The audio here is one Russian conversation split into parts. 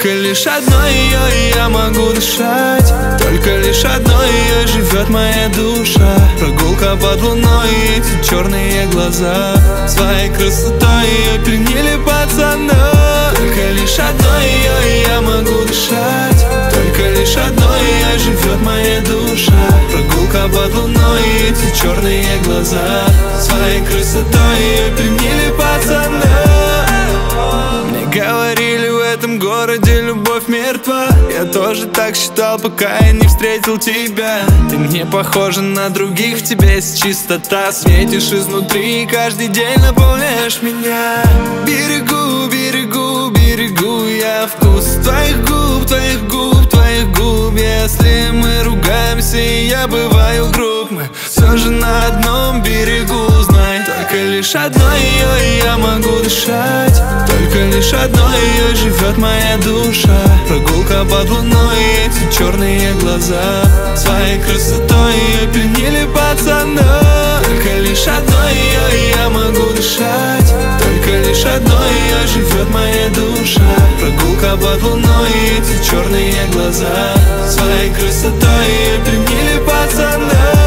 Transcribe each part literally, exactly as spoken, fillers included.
Только лишь одной ее я могу дышать, только лишь одной ее живет моя душа. Прогулка под луной и эти черные глаза, своей красотой ее пленили пацаны. Только лишь одной ее я могу дышать, только лишь одной ее живет моя душа. Прогулка под луной и эти черные глаза, своей красотой ее пленили пацаны. Мне говорили, в этом городе любовь мертва. Я тоже так считал, пока я не встретил тебя. Ты не похожа на других, в тебе есть чистота. Светишь изнутри и каждый день наполняешь меня. Берегу, берегу, берегу я вкус твоих губ, твоих губ, твоих губ. Если мы ругаемся и я бываю груб, мы все же на одном берегу, знай. Только лишь одной ее я могу дышать, только лишь одной ее живет моя душа. Прогулка под луной и эти черные глаза, своей красотой ее пленили пацаны. Только лишь одной ее я могу дышать, только лишь одной ее живет моя душа. Прогулка под луной и эти черные глаза, своей красотой ее пленили пацаны.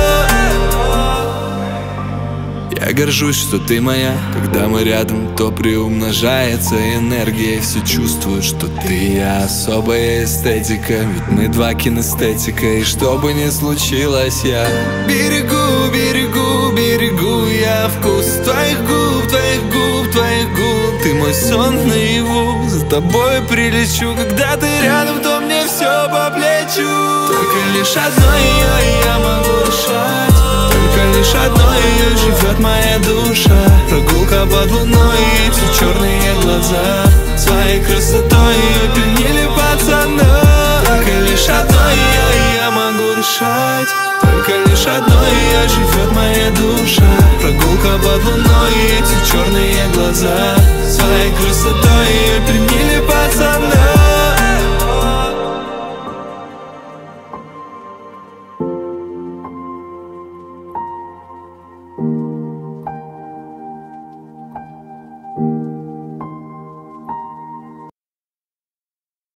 Я горжусь, что ты моя. Когда мы рядом, то приумножается энергия. Все чувствуют, что ты я. Особая эстетика, ведь мы два кинестетика. И что бы ни случилось, я берегу, берегу, берегу я вкус твоих губ, твоих губ, твоих губ. Ты мой сон наяву, за тобой прилечу. Когда ты рядом, то мне все по плечу. Только лишь одной ее я могу дышать, только лишь одной ее живет моя душа. Прогулка под луной и эти черные глаза, своей красотой ее пленили пацаны. Только лишь одной ее я могу дышать, только лишь одной ее живет моя душа. Прогулка под луной и эти черные глаза, своей красотой ее пленили пацаны.